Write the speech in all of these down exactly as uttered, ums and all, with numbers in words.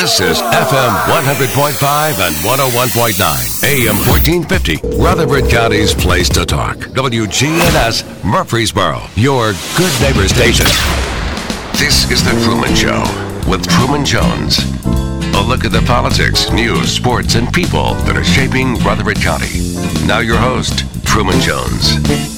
This is F M one hundred point five and one oh one point nine, A M fourteen fifty, Rutherford County's place to talk. W G N S Murfreesboro, your good neighbor station. This is The Truman Show with Truman Jones. A look at the politics, news, sports, and people that are shaping Rutherford County. Now your host, Truman Jones.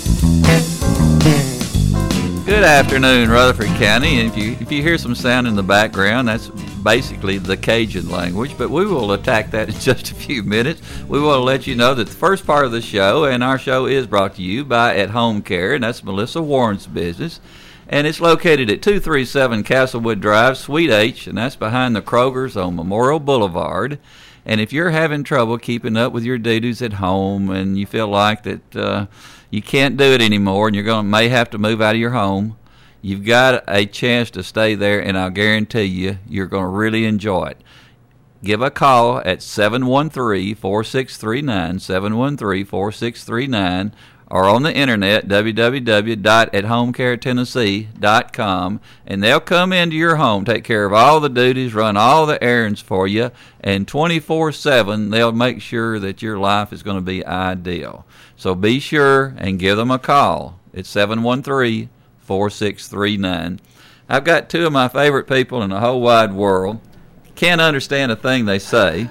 Good afternoon, Rutherford County. And if you if you hear some sound in the background, that's basically the Cajun language, but we will attack that in just a few minutes. We want to let you know that the first part of the show, and our show is brought to you by At Home Care, and that's Melissa Warren's business. And it's located at two thirty-seven Castlewood Drive, Suite H, and that's behind the Kroger's on Memorial Boulevard. And if you're having trouble keeping up with your duties at home and you feel like that uh, you can't do it anymore and you're going to may have to move out of your home, you've got a chance to stay there, and I'll guarantee you you're going to really enjoy it. Give a call at seven one three, four six three nine, seven one three, four six three nine, or on the internet, w w w dot at home care tennessee dot com, and they'll come into your home, take care of all the duties, run all the errands for you, and twenty-four seven they'll make sure that your life is going to be ideal. So be sure and give them a call. It's seven one three, four six three nine. I've got two of my favorite people in the whole wide world. Can't understand a thing they say,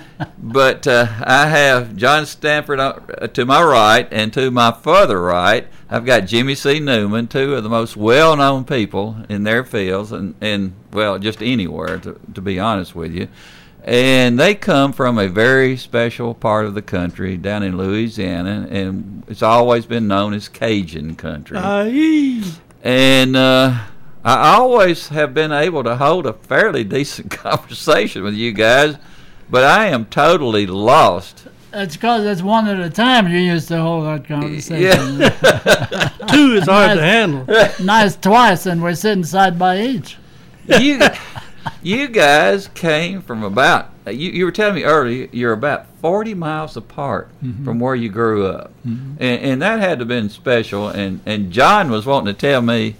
but uh, I have John Stanford uh, to my right, and to my further right, I've got Jimmy C. Newman, two of the most well-known people in their fields, and, and well, just anywhere, to, to be honest with you. And they come from a very special part of the country down in Louisiana, and it's always been known as Cajun country. Aye. And uh, I always have been able to hold a fairly decent conversation with you guys, but I am totally lost. It's because it's one at a time you used to hold that conversation. Yeah. Two is hard nice, to handle. Nice twice, and we're sitting side by each. You, you guys came from about, you, you were telling me earlier, you're about forty miles apart mm-hmm. from where you grew up. Mm-hmm. And, and that had to have been special. And, and John was wanting to tell me,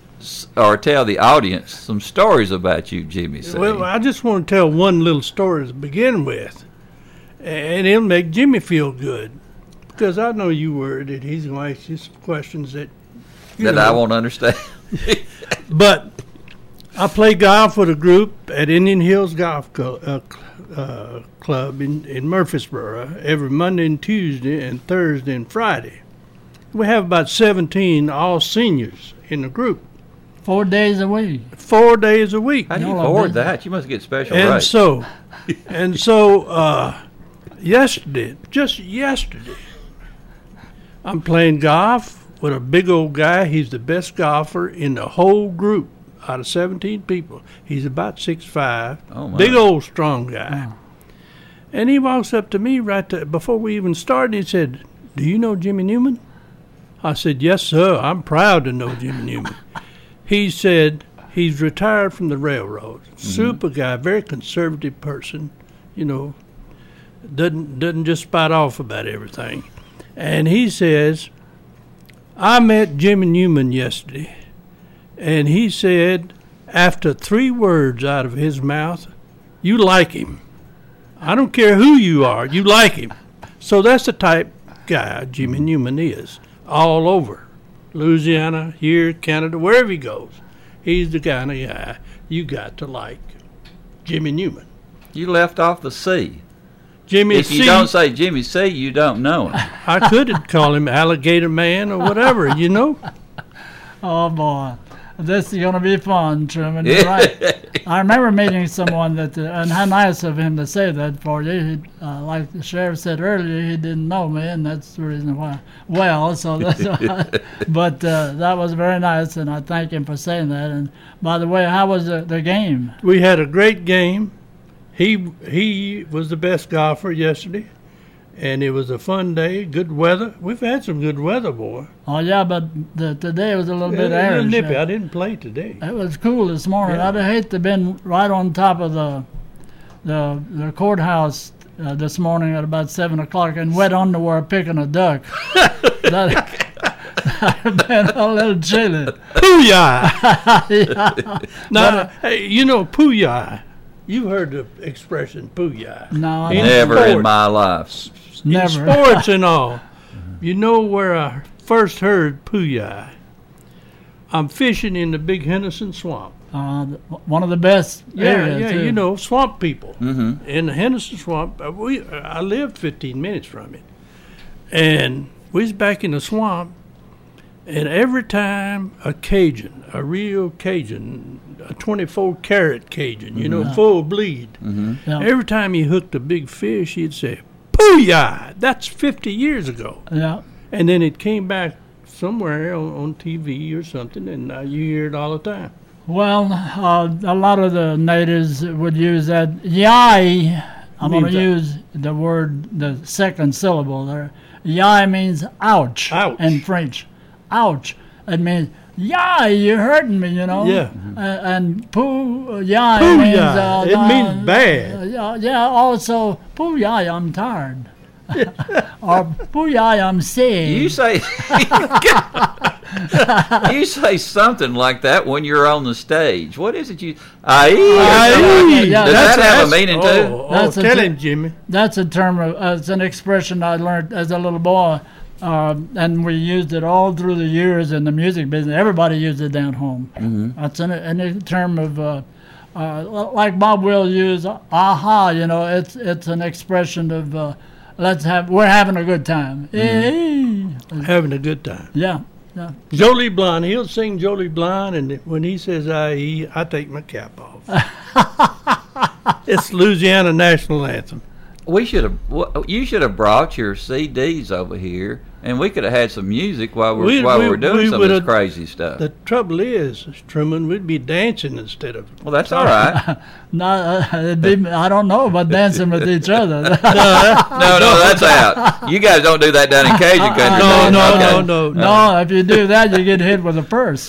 or tell the audience, some stories about you, Jimmy C. Well, I just want to tell one little story to begin with, and it'll make Jimmy feel good, because I know you worried that he's going to ask you some questions that you that know. I won't understand. But I play golf with a group at Indian Hills Golf Co- uh, uh, Club in, in Murfreesboro every Monday and Tuesday and Thursday and Friday. We have about seventeen all seniors in the group. Four days a week. Four days a week. How do you No, afford I that? You must get special And rates. so, and so, uh, yesterday, just yesterday, I'm playing golf with a big old guy. He's the best golfer in the whole group out of seventeen people. He's about six five, Oh, my. big old strong guy. Oh. And he walks up to me right to, before we even started. He said, "Do you know Jimmy Newman?" I said, "Yes, sir. I'm proud to know Jimmy Newman." He said he's retired from the railroad. Mm-hmm. Super guy, very conservative person, you know, doesn't doesn't just spout off about everything. And he says, I met Jimmy Newman yesterday, and he said, after three words out of his mouth, you like him. I don't care who you are, you like him. So that's the type guy Jimmy Newman is, all over. Louisiana, here, Canada, wherever he goes, he's the kind of guy you got to like. Jimmy Newman. You left off the C. Jimmy if C. you don't say Jimmy C, you don't know him. I could call him Alligator Man or whatever, you know. Oh, boy. This is going to be fun, Truman. You're right. I remember meeting someone that, uh, and how nice of him to say that for you. He, uh, like the sheriff said earlier, he didn't know me, and that's the reason why. Well, so that's why. But uh, that was very nice, and I thank him for saying that. And by the way, how was the, the game? We had a great game. He he was the best golfer yesterday, and it was a fun day. Good weather. We've had some good weather, boy. Oh yeah, but the, today was a little bit Yeah, a little airish. nippy. I didn't play today. It was cool this morning. Yeah. I'd hate to have been right on top of the the, the courthouse uh, this morning at about seven o'clock in wet underwear picking a duck. that would have been a little chilly. Pooyah! Yeah. Now, hey, you know Pooyah. You've heard the expression "pooyah." No, I In don't. Never in sports. my life. Never. In sports and all. You know where I first heard "pooyah"? I'm fishing in the Big Henderson Swamp. Uh, one of the best Yeah, areas. yeah, too. you know, swamp people. Mm-hmm. In the Henderson Swamp, uh, we I lived fifteen minutes from it, and we was back in the swamp. And every time a Cajun, a real Cajun, a twenty-four karat Cajun, you know, Mhm. full bleed. Mm-hmm. Yeah. Every time he hooked a big fish, he'd say, "Pooyah!" That's fifty years ago. Yeah. And then it came back somewhere on, on T V or something, and now you hear it all the time. Well, uh, a lot of the natives would use that yai. I'm going to Means use the word, the second syllable there. Yai means ouch, Ouch. in French. Ouch. It means, yai, you're hurting me, you know? Yeah. Uh, and poo, yai Poo means... yai. Uh, It uh, means bad. uh, yeah, yeah, also, poo yai, I'm tired. Or poo yai, I'm sick. You say you say something like that when you're on the stage. What is it you? Aye. Aye. Yeah, Does that's- that have a that's- meaning oh, too? Oh, That's a tell t- him, Jimmy. That's a term of, uh, it's an expression I learned as a little boy, uh, and we used it all through the years in the music business. Everybody used it down home. Mm-hmm. That's an, an term of, uh, uh, like Bob will use, aha, you know, it's it's an expression of, uh, let's have, we're having a good time. Mm-hmm. Hey. Having a good time. Yeah, yeah. Jolie Blonde, he'll sing Jolie Blonde, and when he says I E, I take my cap off. It's Louisiana national anthem. We should have. w- You should have brought your C Ds over here, and we could have had some music while we're We- while we- we're doing we some of this would've- crazy stuff. The trouble is, Truman, we'd be dancing instead of. Well, that's all right. No, uh, it'd be, I don't know about dancing with each other. No, no, that's out. You guys don't do that down in Cajun country. No, do you? no, Okay. no, no, no. No, if you do that, you get hit with a purse.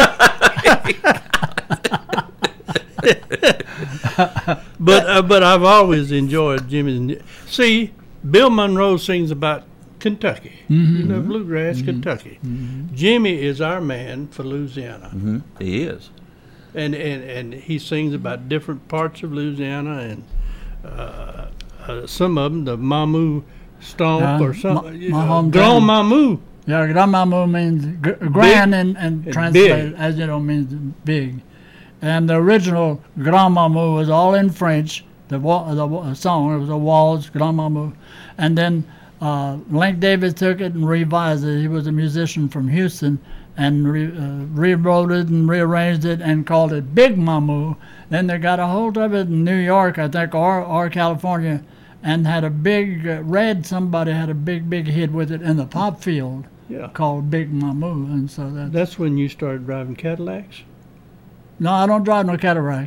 But uh, but I've always enjoyed Jimmy's. See, Bill Monroe sings about Kentucky, you know, bluegrass Kentucky. Jimmy is our man for Louisiana, Mhm. He is. and, and and he sings about different parts of Louisiana, and uh, uh, some of them the Mamu Stomp Yeah, or something. Ma- you my know, hometown. Grand Mamu. Yeah, grandmama means gr- grand and, and and translated big. as you know means big. And the original grandmama was all in French. The wa- the wa- song it was a waltz, grandmama, and then uh, Link Davis took it and revised it. He was a musician from Houston and re- uh, rewrote it and rearranged it and called it Big Mamu. Then they got a hold of it in New York, I think, or or California, and had a big uh, Red. Somebody had a big big hit with it in the pop field Yeah, called Big Mamu, and so that. that's when you started driving Cadillacs. No, I don't drive no Cadillac.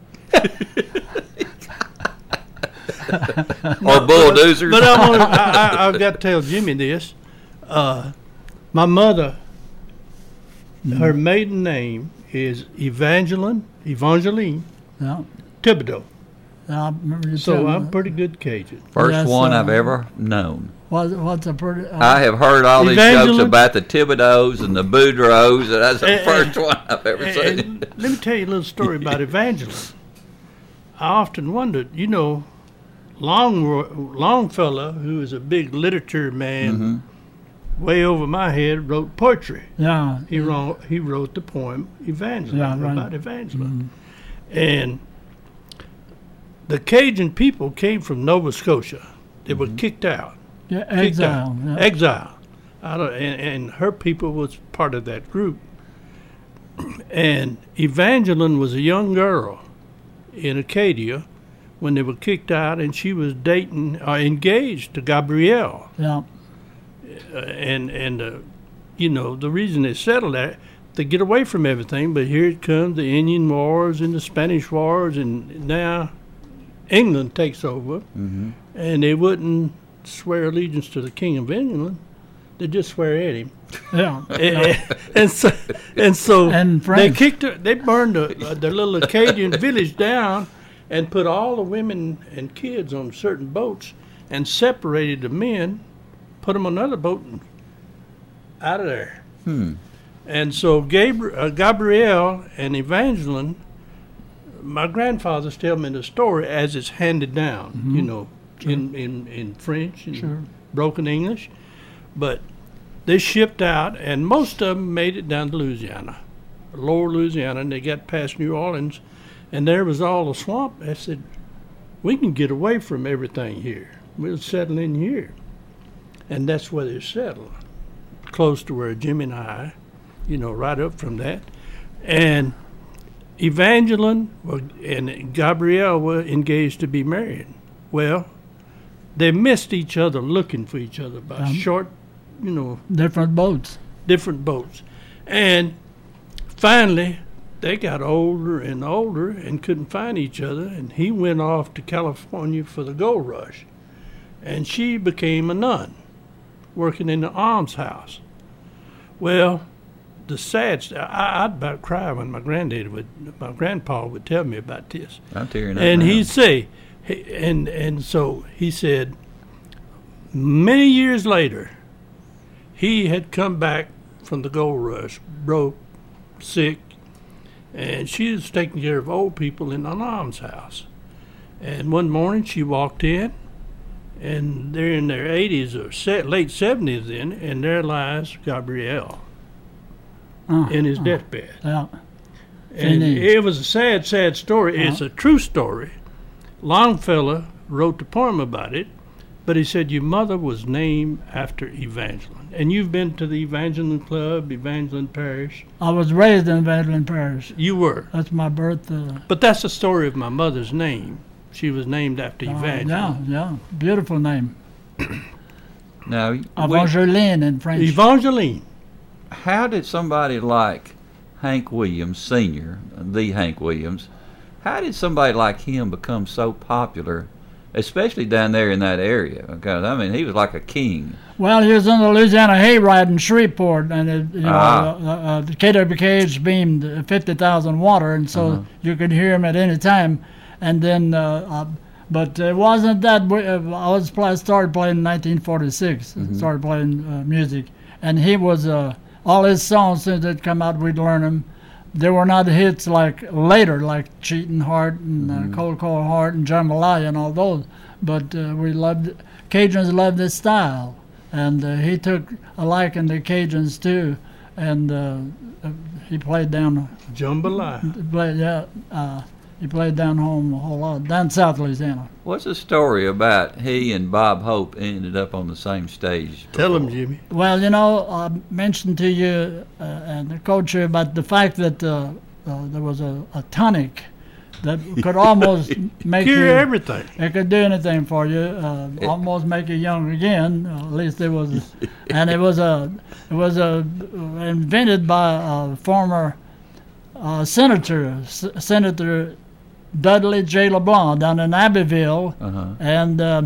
Or bulldozers. But I'm gonna, I, I, I've got to tell Jimmy this. Uh, my mother, her maiden name is Evangeline, Evangeline Yeah, Thibodeau. I remember you So telling I'm me. pretty good Cajun. First Yes, one I've uh, ever known. What's, what's a pretty? Uh, I have heard all these jokes Evangeline- about the Thibodeaux and the Boudreaux, and that's the Eh, eh, first one I've ever And, seen. and let me tell you a little story about Evangeline. I often wondered, you know, Long Longfellow, who is a big literature man, way over my head, wrote poetry. yeah, He wrote he wrote the poem Evangeline Yeah, right. about Evangeline, and the Cajun people came from Nova Scotia. They were kicked out, yeah, kicked out, exile. Yeah. exile. Out of, and, and her people was part of that group. And Evangeline was a young girl in Acadia when they were kicked out, and she was dating, uh, engaged to Gabrielle. yeah, Uh, and and uh, you know the reason they settled that to get away from everything. But here it comes, the Indian Wars and the Spanish Wars, and now England takes over, Mm-hmm. and they wouldn't swear allegiance to the King of England. They just swear at him, yeah. and, and so and so And they French. kicked her. They burned the, uh, the little Acadian village down, and put all the women and kids on certain boats, and separated the men, put them on another boat, and out of there. Hmm. And so Gabriel, uh, Gabrielle and Evangeline my grandfather's telling me the story as it's handed down, Mhm. you know, Sure. in, in, in French and Sure. broken English. But they shipped out, and most of them made it down to Louisiana, lower Louisiana, and they got past New Orleans, and there was all the swamp. They said, we can get away from everything here. We'll settle in here. And that's where they settled, close to where Jimmy and I, you know, right up from that. And Evangeline and Gabrielle were engaged to be married. Well, they missed each other looking for each other by Um, short, you know, Different boats. different boats. And finally, they got older and older and couldn't find each other, and he went off to California for the gold rush. And she became a nun, working in the almshouse. Well, the sad st- I, I'd about cry when my granddad would, my grandpa would tell me about this. I'm tearing up. And now. he'd say, he- and and so he said, many years later, he had come back from the gold rush, broke, sick, and she was taking care of old people in an almshouse. And one morning she walked in, and they're in their eighties or se- late seventies then, and there lies Gabrielle Uh, in his uh, deathbed. Yeah. And Finished. it was a sad, sad story. It's Uh-huh. a true story. Longfellow wrote the poem about it, but he said your mother was named after Evangeline. And you've been to the Evangeline Club, Evangeline Parish. I was raised in Evangeline Parish. You were. That's my birth. Uh, But that's the story of my mother's name. She was named after uh, Evangeline. yeah, yeah. Beautiful name. Now, we- Evangeline in French. Evangeline. how did somebody like Hank Williams Senior, the Hank Williams, how did somebody like him become so popular, especially down there in that area? Because I mean, he was like a king. Well, he was in the Louisiana Hayride in Shreveport, and it, you know, Ah. uh, uh, the K W K H beamed fifty thousand water, and so Uh-huh. you could hear him at any time. And then, uh, uh, but it wasn't that. we- uh, I was I started playing in nineteen forty-six. Mm-hmm. Started playing uh, music, and he was uh, all his songs since they'd come out, we'd learn them. They were not hits like later, like Cheating Heart and Mm-hmm. uh, Cold Cold Heart and Jambalaya and all those. But uh, we loved Cajuns loved his style, and uh, he took a liking to Cajuns too, and uh, uh, he played down, Jambalaya. played yeah, uh, he played down home a whole lot, down South Louisiana. What's the story about he and Bob Hope ended up on the same stage? Tell him, before? Jimmy. Well, you know, I mentioned to you uh, and the coach here about the fact that uh, uh, there was a, a tonic that could almost make Cure you. everything. It could do anything for you, uh, almost make you young again. Uh, at least it was, and it was a, it was a invented by a former uh, senator, S- Senator Dudley J. LeBlanc down in Abbeville, Uh-huh. and uh,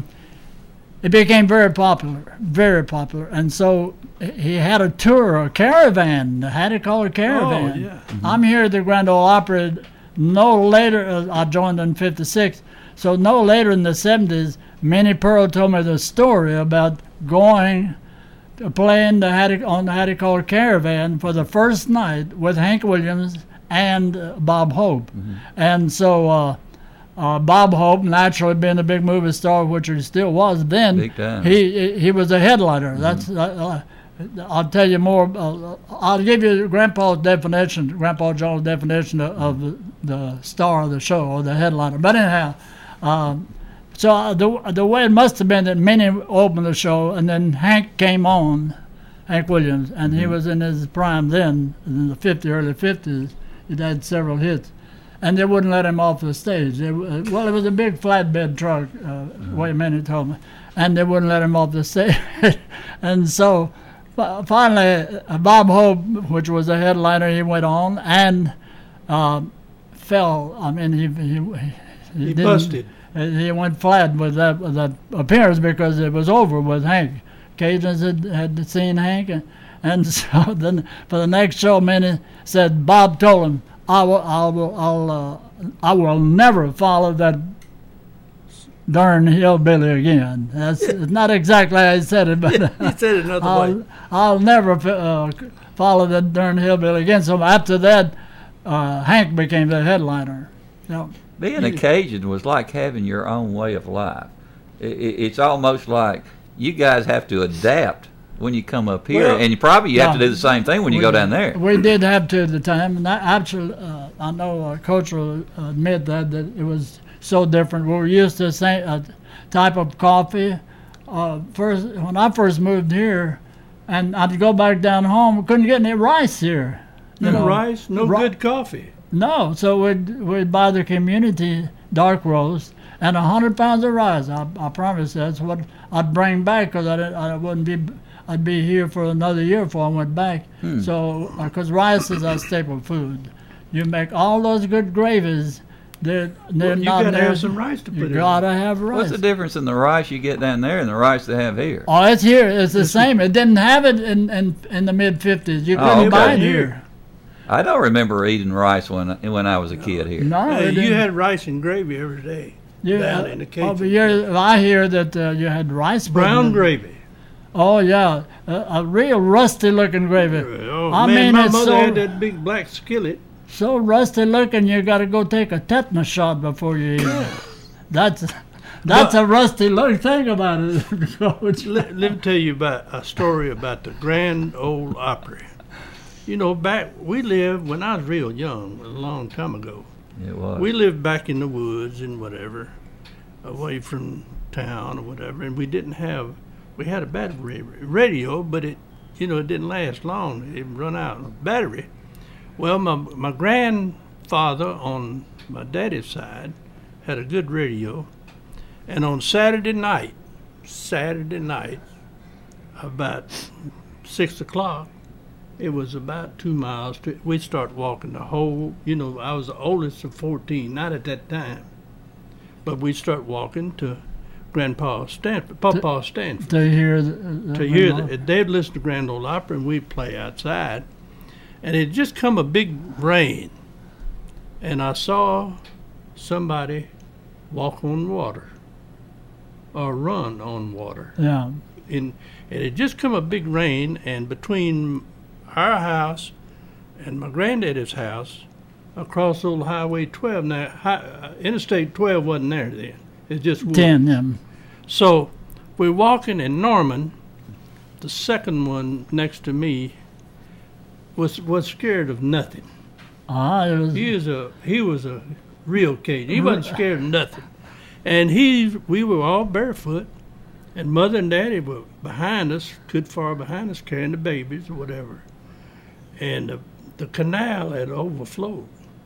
it became very popular, very popular. And so he had a tour, a caravan. Had it called a caravan. Oh, yeah. I'm here at the Grand Ole Opry. No later, uh, I joined in fifty-six. So no later in the seventies, Minnie Pearl told me the story about going to playing the Hattie, on the Hattie Called Caravan for the first night with Hank Williams and uh, Bob Hope. And so uh, uh, Bob Hope, naturally being a big movie star, which he still was then, Big time. he he was a headliner. That's uh, uh, I'll tell you more. Uh, I'll give you Grandpa's definition, Grandpa John's definition of, of the, the star of the show or the headliner. But anyhow, um, so uh, the the way it must have been that Minnie opened the show, and then Hank came on, Hank Williams, and he was in his prime then, in the fifties, early fifties. He'd had several hits, and they wouldn't let him off the stage. They, uh, well, it was a big flatbed truck, uh, way Minnie told me, and they wouldn't let him off the stage. And so fi- finally, uh, Bob Hope, which was a headliner, he went on and uh, fell. I mean, he he, he, He didn't- busted. uh, He went flat with that with that appearance because it was over with Hank. Cajuns had, had seen Hank, and, and so then for the next show, Minnie said Bob told him, "I will, I will, I'll, uh, I will never follow that darn hillbilly again." That's not exactly how he said it, but He said it another I'll, way. I'll never uh, follow that darn hillbilly again. So after that, uh, Hank became the headliner. Yeah. Being a Cajun was like having your own way of life. It, it, it's almost like you guys have to adapt when you come up here, Well, and you probably you have to yeah. do the same thing when you We- go down there. We did have to at the time, and I actually, uh, I know uh, Coach will admit that that it was so different. We were used to the same uh, type of coffee. Uh, first, when I first moved here, and I'd go back down home, we couldn't get any rice here. You No know, rice, no ri- good coffee. No, so we'd we'd buy the community dark roast and a hundred pounds of rice. I, I promise that's what I'd bring back because I, didn't- I wouldn't be I'd be here for another year before I went back. Hmm. So because rice is our staple food, you make all those good gravies. They're they're Well, you not gotta there. have some rice to put You in. gotta have rice. What's the difference in the rice you get down there and the rice they have here? Oh, it's here. It's the same. It didn't have it in in, in the mid fifties. You Oh, couldn't okay. buy it here. I don't remember eating rice when when I was a kid here. No, Hey, it you didn't. had rice and gravy every day. You, down in the oh, Cajun but you're, I hear that uh, you had rice. Brown pudding. gravy. Oh yeah, a, a real rusty looking gravy. Oh I man, mean, my it's mother so had that big black skillet. so rusty looking. You got to go take a tetanus shot before you eat it. That's that's But- a rusty look. Think about it, Coach. Let, let me tell you about a story about the Grand Ole Opry. You know, back we lived when I was real young, a long time ago. It was. We lived back in the woods and whatever, away from town or whatever, and we didn't have. We had a battery radio, but it, you know, it didn't last long. It run out of battery. Well, my my grandfather on my daddy's side had a good radio, and on Saturday night, Saturday night, about six o'clock, it was about two miles. To, we'd start walking the whole, you know, I was the oldest of fourteen, not at that time, but we'd start walking to Grandpa Stanford, Papa Stanford. To hear the, the To hear that, they'd listen to Grand Ole Opry and we'd play outside. And it just come a big rain, and I saw somebody walk on water or run on water. Yeah. In, and it just come a big rain, and between our house and my granddaddy's house, across old Highway twelve, now hi, uh, Interstate twelve wasn't there then. It's just woods. Ten. Yeah. So we're walking, and Norman, the second one next to me, was was scared of nothing. Ah, it was. He was a he was a real Cajun. He wasn't scared of nothing, and he we were all barefoot, and Mother and Daddy were behind us, good far behind us, carrying the babies or whatever, and the, the canal had overflowed,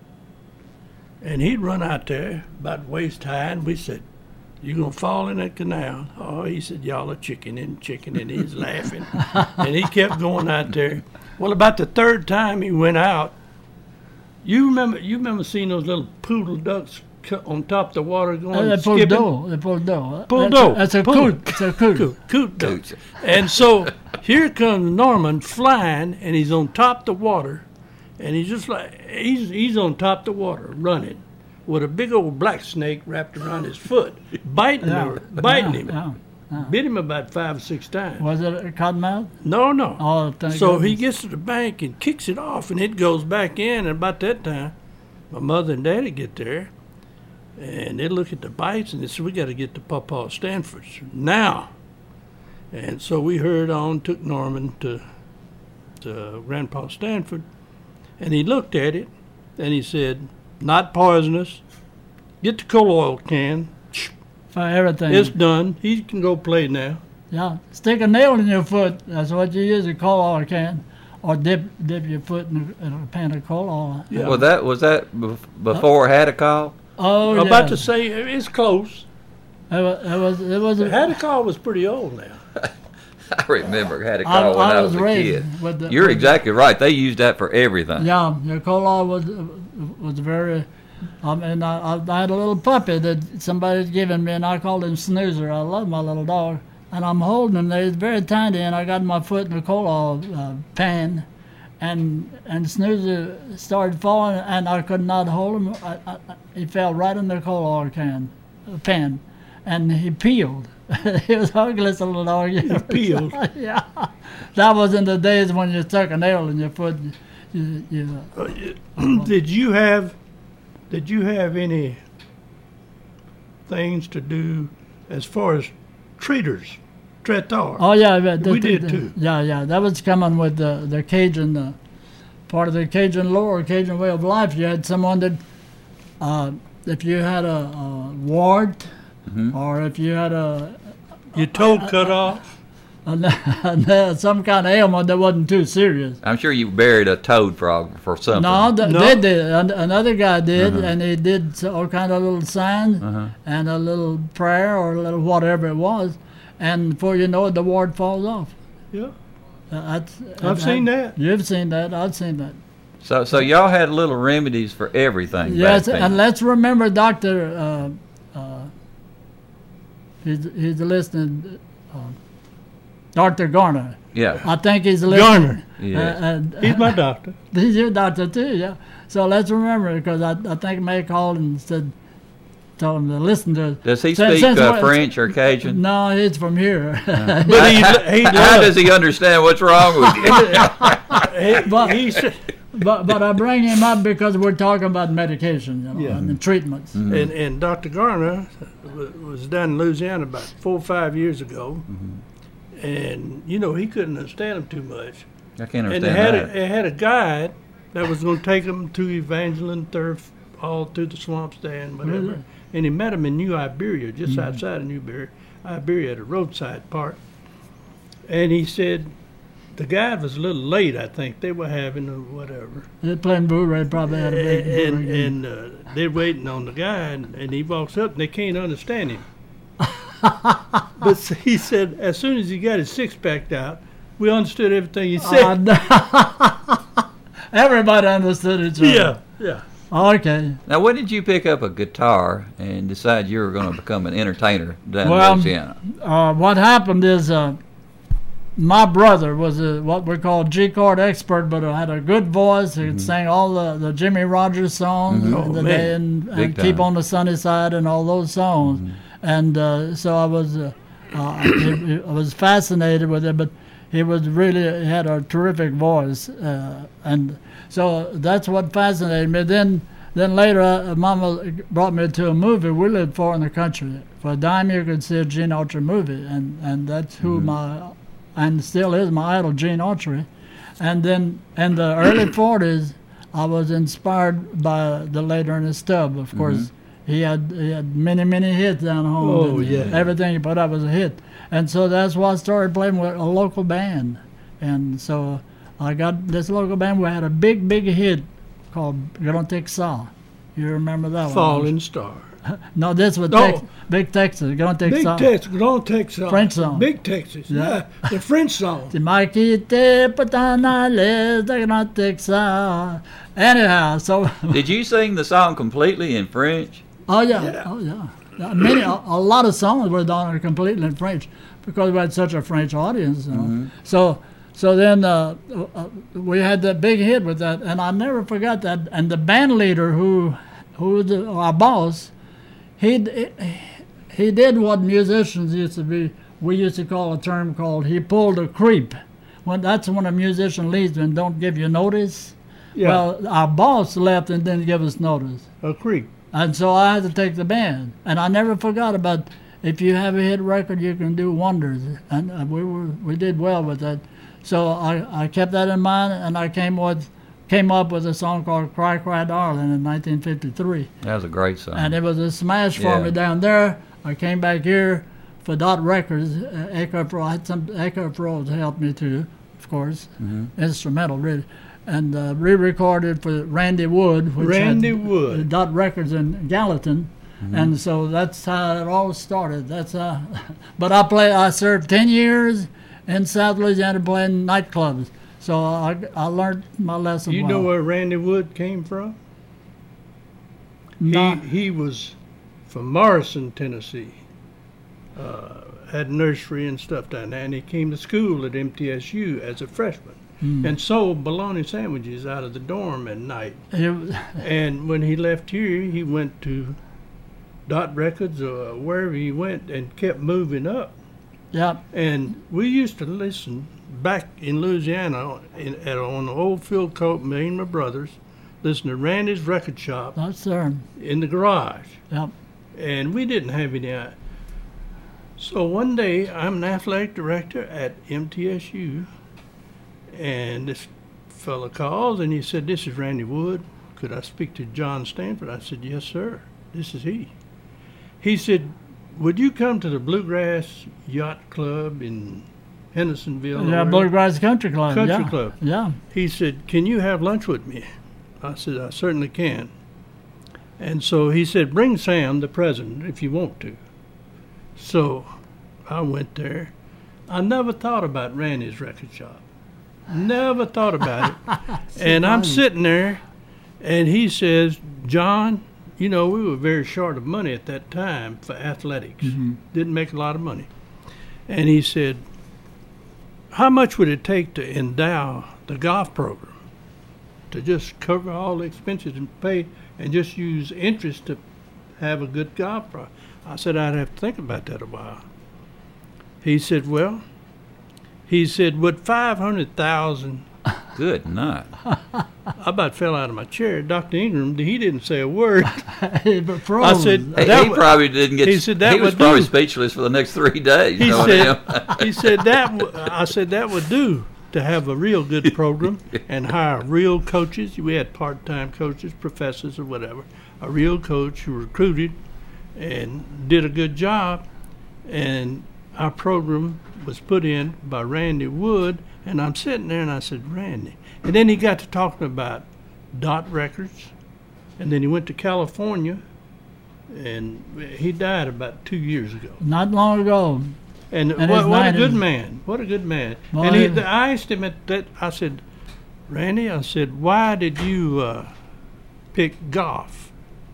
and he'd run out there about waist high, and we said, "You gonna fall in that canal?" Oh, he said, "Y'all are chicken and chicken," and he's laughing, and he kept going out there. Well, about the third time he went out, you remember you remember seeing those little poodle ducks cu- on top of the water going Uh, skipping? pulled dough. They pulled dough. Pulled That's a- dough. That's a Pulled. coot. It's a coot. Coot, coot duck. Coots. And so here comes Norman flying, and he's on top of the water, and he's just like he's he's on top of the water running, with a big old black snake wrapped around his foot, biting Yeah. him, biting Yeah, him, yeah. bit him about five or six times. Was it a cottonmouth? No, no. Oh, thank So he goodness. gets to the bank and kicks it off, and it goes back in. And about that time, my mother and daddy get there, and they look at the bites, and they said, "We got to get to Papa Stanford's now." And so we hurried on, took Norman to to Grandpa Stanford, and he looked at it, and he said, "Not poisonous. Get the coal oil can. For everything. It's done. He can go play now." Yeah, stick a nail in your foot. That's what you use a coal oil can, or dip dip your foot in a, in a pan of coal oil. Yeah. Well, that was that bef- before Hadacol. Oh, I'm yeah. about to say it's close. It was. It was. It was a, Hadacol was pretty old now. I remember Hadacol I, when I, I was, was a raised kid. with the. You're with exactly right. They used that for everything. The, yeah, your coal oil was was very. I mean, I, I had a little puppy that somebody had given me, and I called him Snoozer. I love my little dog, and I'm holding him. He's very tiny, and I got my foot in the coal oil uh, pan, and and Snoozer started falling, and I could not hold him. I, I, he fell right in the coal oil can, uh, pan, and he peeled. He was the ugliest little dog. you ever peeled? saw. Yeah, that was in the days when you stuck a nail in your foot. You, you, Did you have did you have any things to do as far as treaters, traiteur? Oh yeah, but the, We the- did the- too. Yeah, yeah, that was coming with the the Cajun uh, part of the Cajun lore, Cajun way of life. You had someone that, uh, if you had a, a wart, Mm-hmm. or if you had a, Your toe cut off? a some kind of ailment that wasn't too serious. I'm sure you buried a toad frog for something. No, th- No. they did. An- Another guy did, Uh-huh. and he did s- all kind of little signs Uh-huh. and a little prayer or a little whatever it was, and before you know it, the wart falls off. Yeah. Uh, that's, I've seen that. You've seen that. I've seen that. So, so y'all had little remedies for everything. Yes, back then. and let's remember Doctor Uh, uh, he's, he's listening, uh, Doctor Garner. Yeah. I think he's listening. Garner. Yes. Uh, and, He's my doctor. he's your doctor too, yeah. So let's remember, because I, I think May called and said, told him to listen to. Does he since- speak since uh, what- French or Cajun? No, he's from here. But he, he How loves does he understand what's wrong with you? but, he said, but but I bring him up because we're talking about medication, you know, Yeah. and the treatments. Mm-hmm. and, and Doctor Garner wa- was down in Louisiana about four or five years ago, and you know he couldn't understand them too much. I can't And understand they had that. a, they had a guide that was going to take him to Evangeline Turf, all through the swamps there and whatever. Really? And he met him in New Iberia, just outside of New Iberia, Iberia at a roadside park. And he said the guide was a little late. I think they were having or whatever. They're playing Blu-ray, probably had a big Blu-ray and game. and uh, they're waiting on the guy, and, and he walks up, and they can't understand him. But s- he said, as soon as he got his six pack out, we understood everything he said. Uh, no. Everybody understood each other. yeah, yeah. Okay. Now, when did you pick up a guitar and decide you were going to become an entertainer down Well, in Louisiana? Uh, what happened is uh, my brother was a, what we call G chord expert, but had a good voice. He could sing all the, the Jimmy Rogers songs Mhm. of Oh, the man. day and, Big and Keep time. on the Sunny Side and all those songs. And uh, so I was uh, uh, I, I was fascinated with it, but he was really he had a terrific voice, uh, and so that's what fascinated me. Then then later, uh, Mama brought me to a movie. We lived far in the country. For a dime, you could see a Gene Autry movie, and, and that's who my and still is my idol, Gene Autry. And then in the early forties, I was inspired by the late Ernest Stubb. Of course, he had he had many many hits down home. Oh, and yeah. everything he put out was a hit. And so that's why I started playing with a local band. And so I got this local band. We had a big, big hit called Gonna Take Saw. You remember that one? Falling Star. No, this was No. Tex- Big Texas. Gonna Take Big Saw. Texas, Grand Texas. French song. Big Texas. Yeah. Yeah. The French song. Tu m'as quitté, patanales, Gonna Take Saw. Anyhow, so, Did you sing the song completely in French? oh yeah, Yeah. oh yeah. Uh, Many, a, a lot of songs were done completely in French because we had such a French audience. You know? So, so then uh, uh, we had that big hit with that, and I never forgot that. And the band leader, who, who was the, our boss, he d- he did what musicians used to be. We used to call a term called he pulled a creep. When that's when a musician leaves and don't give you notice. Yeah. Well, our boss left and didn't give us notice. A creek. And so I had to take the band. And I never forgot about if you have a hit record, you can do wonders. And uh, we were we did well with that. So I, I kept that in mind, and I came with came up with a song called "Cry Cry Darling" in nineteen fifty-three. That was a great song. And it was a smash for Yeah. me down there. I came back here for Dot Records. Uh, Echo Pro, I had some Echo Pros helped me too, of course, instrumental really, and uh, re-recorded for Randy Wood, which Randy had Wood. Dot Records in Gallatin, and so that's how it all started. That's how. But I play. I served ten years in South Louisiana playing nightclubs, so I, I learned my lesson. You well. know where Randy Wood came from? Not- He he was from Morrison, Tennessee. Uh, had nursery and stuff down there, and he came to school at M T S U as a freshman and sold bologna sandwiches out of the dorm at night. It was- And when he left here, he went to Dot Records or wherever he went and kept moving up. yeah. And we used to listen back in Louisiana in, at, on the old Phil Cope, me and my brothers, listening to Randy's Record Shop Yes, sir. in the garage. Yep. And we didn't have any. uh, So one day, I'm an athletic director at M T S U, and this fella calls and he said, "This is Randy Wood. Could I speak to John Stanford?" I said, "Yes, sir. This is he." He said, "Would you come to the Bluegrass Yacht Club in Hendersonville?" Yeah, or Bluegrass Country Club. Country yeah. Club. Yeah. He said, "Can you have lunch with me?" I said, "I certainly can." And so he said, "Bring Sam, the president, if you want to." So I went there. I never thought about Randy's Record Shop. Never thought about it. And I'm sitting there, and he says, "John, you know, we were very short of money at that time for athletics. Mm-hmm. Didn't make a lot of money." And he said, "How much would it take to endow the golf program? To just cover all the expenses and pay and just use interest to have a good golf pro?" I said, "I'd have to think about that a while." He said, "Well," he said, "would five hundred thousand dollars." Good night. I about fell out of my chair. Doctor Ingram, he didn't say a word. but froze. I said, He, That he wa- probably didn't get. he said that he was would probably do. speechless for the next three days. He knowing said, him. he said that. W- I said that would do to have a real good program and hire real coaches. We had part-time coaches, professors, or whatever. A real coach who recruited and did a good job, and our program was put in by Randy Wood. And I'm sitting there, and I said, "Randy," and then he got to talking about Dot Records, and then he went to California, and he died about two years ago. Not long ago. And, And what, his what a night good is- man! What a good man! Well, and he, he- I asked him at that. I said, "Randy," I said, "why did you uh, pick golf?"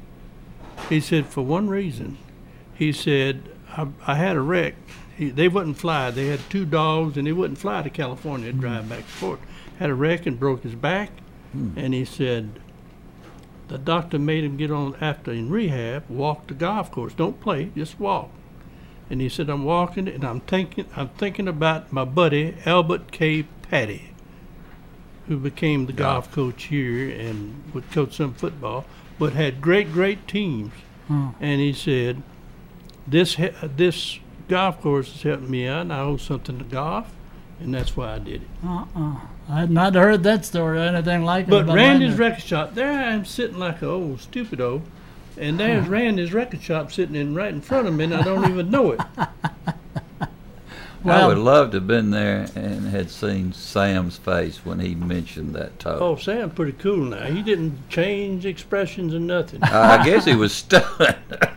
He said, "For one reason." He said, I, I had a wreck. He, they wouldn't fly. They had two dogs, and they wouldn't fly to California. They'd drive back and forth. Had a wreck and broke his back. And he said, the doctor made him get on after in rehab, walk the golf course. Don't play, just walk. And he said, "I'm walking, and I'm thinking, I'm thinking about my buddy Albert K. Patty, who became the golf coach here and would coach some football, but had great, great teams." Oh. And he said, "This he- this golf course is helping me out, and I owe something to golf, and that's why I did it." Uh-uh. I had not heard that story or anything like it. But Randy's I- Record Shop, there I am sitting like an old stupido, and there's Randy's Record Shop sitting in right in front of me, and I don't even know it. I Well- would love to have been there and had seen Sam's face when he mentioned that toe. Oh, Sam's pretty cool now. He didn't change expressions or nothing. I guess he was stunned.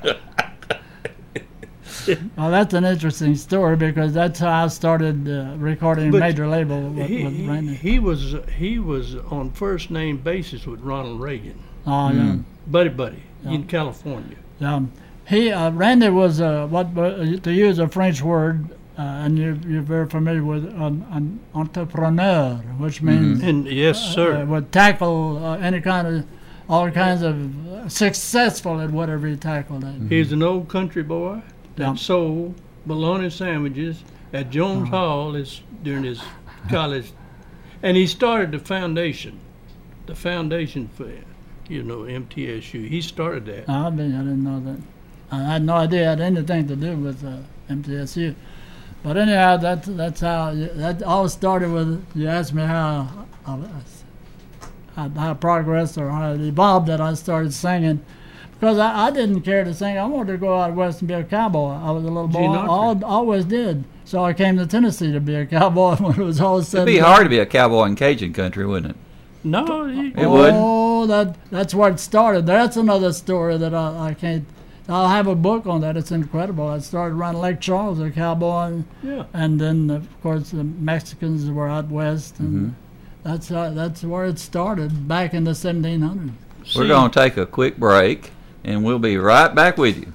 Well, that's an interesting story because that's how I started uh, recording But major label with, he, with he, Randy. he was he was on first name basis with Ronald Reagan, Oh, yeah. buddy buddy, Yeah. in California. Um, he uh, Randy was uh, what uh, to use a French word, uh, and you, you're very familiar with an, an entrepreneur, which means And yes, uh, sir. would tackle uh, any kind of all kinds of uh, successful at whatever he tackled at. He's an old country boy that Yeah. sold bologna sandwiches at Jones Uh-huh. Hall his, during his college, and he started the foundation, the foundation for, you know, M T S U. He started that. I mean, I didn't know that. I had no idea it had anything to do with uh, M T S U. But anyhow, that's that's how that all started with. You asked me how how, how, how progressed or how it evolved that I started singing. Because I, I didn't care to sing. I wanted to go out west and be a cowboy. I was a little boy. Gene I Autry. al- always did. So I came to Tennessee to be a cowboy when it was all said It'd be and done. hard to be a cowboy in Cajun country, wouldn't it? No, he, It would. Oh, that that's where it started. That's another story that I, I can't. I'll have a book on that. It's incredible. I started around Lake Charles, a cowboy, and, yeah. and then of course the Mexicans were out west, and that's how, that's where it started back in the seventeen hundreds. We're See, going to take a quick break, and we'll be right back with you.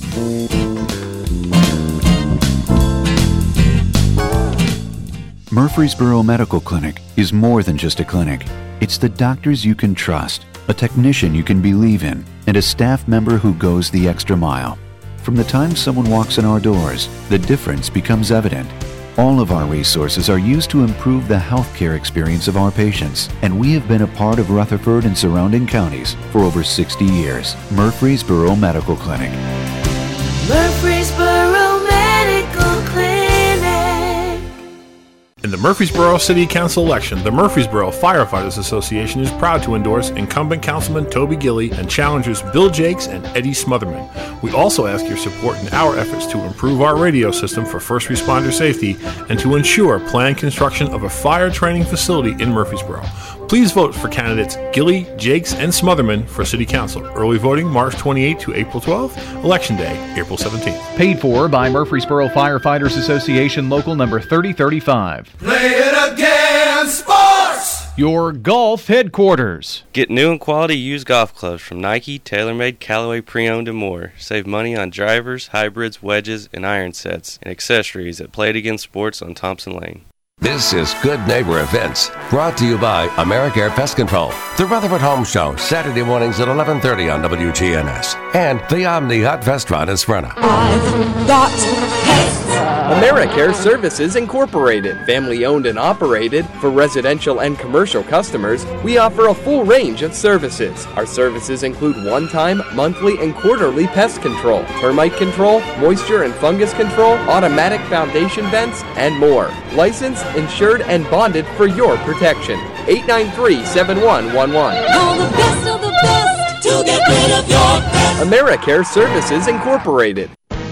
Murfreesboro Medical Clinic is more than just a clinic. It's the doctors you can trust, a technician you can believe in, and a staff member who goes the extra mile. From the time someone walks in our doors, the difference becomes evident. All of our resources are used to improve the healthcare experience of our patients, and we have been a part of Rutherford and surrounding counties for over sixty years. Murfreesboro Medical Clinic. Murfreesboro Medical Clinic. In the Murfreesboro City Council election, the Murfreesboro Firefighters Association is proud to endorse incumbent Councilman Toby Gilley and challengers Bill Jakes and Eddie Smotherman. We also ask your support in our efforts to improve our radio system for first responder safety and to ensure planned construction of a fire training facility in Murfreesboro. Please vote for candidates Gilley, Jakes, and Smotherman for City Council. Early voting March twenty-eighth to April twelfth. Election Day, April seventeenth. Paid for by Murfreesboro Firefighters Association Local Number thirty thirty-five. Play it again, sports! Your golf headquarters. Get new and quality used golf clubs from Nike, TaylorMade, Callaway Pre-Owned, and more. Save money on drivers, hybrids, wedges, and iron sets, and accessories at Play It Again Sports on Thompson Lane. This is Good Neighbor Events, brought to you by AmeriCare Pest Control, the Rutherford Home Show, Saturday mornings at eleven thirty on W G N S, and the Omni Hot Restaurant in Smyrna. I've got pets. AmeriCare Services Incorporated, family-owned and operated. For residential and commercial customers, we offer a full range of services. Our services include one-time, monthly, and quarterly pest control, termite control, moisture and fungus control, automatic foundation vents, and more. Licensed, insured, and bonded for your protection. eight nine three, seven one one one. Call the best of the best to get rid of your pest. AmeriCare Services Incorporated.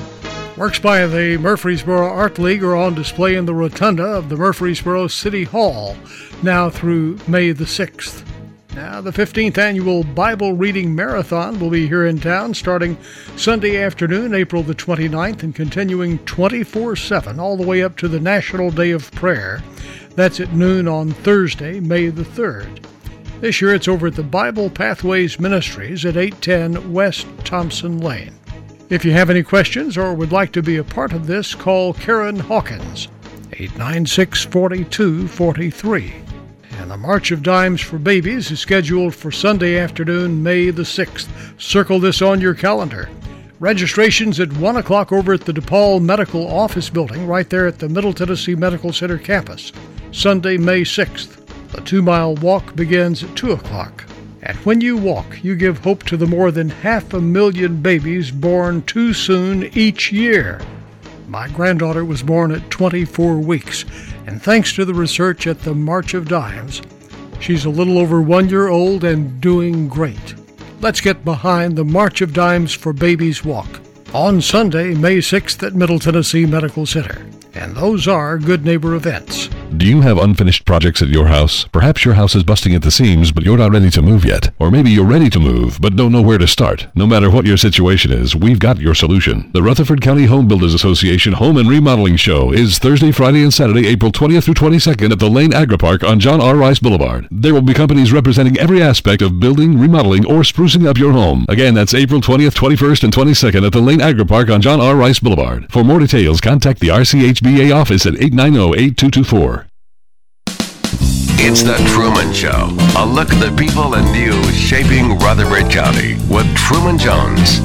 Works by the Murfreesboro Art League are on display in the rotunda of the Murfreesboro City Hall, now through May the sixth. Now, the fifteenth Annual Bible Reading Marathon will be here in town starting Sunday afternoon, April the twenty-ninth, and continuing twenty-four seven all the way up to the National Day of Prayer. That's at noon on Thursday, May the third. This year it's over at the Bible Pathways Ministries at eight ten West Thompson Lane. If you have any questions or would like to be a part of this, call Karen Hawkins, eight nine six, four two four three. And the March of Dimes for Babies is scheduled for Sunday afternoon, May the sixth. Circle this on your calendar. Registration's at one o'clock over at the DePaul Medical Office Building, right there at the Middle Tennessee Medical Center campus. Sunday, May sixth. The two-mile walk begins at two o'clock. And when you walk, you give hope to the more than half a million babies born too soon each year. My granddaughter was born at twenty-four weeks, and thanks to the research at the March of Dimes, she's a little over one year old and doing great. Let's get behind the March of Dimes for Babies Walk on Sunday, May sixth at Middle Tennessee Medical Center. And those are Good Neighbor events. Do you have unfinished projects at your house? Perhaps your house is busting at the seams, but you're not ready to move yet. Or maybe you're ready to move, but don't know where to start. No matter what your situation is, we've got your solution. The Rutherford County Home Builders Association Home and Remodeling Show is Thursday, Friday, and Saturday, April twentieth through twenty-second at the Lane Agri Park on John R. Rice Boulevard. There will be companies representing every aspect of building, remodeling, or sprucing up your home. Again, that's April twentieth, twenty-first, and twenty-second at the Lane Agri Park on John R. Rice Boulevard. For more details, contact the R C H B A office at eight nine zero, eight two two four. It's The Truman Show. A look at the people and news shaping Rutherford County with Truman Jones.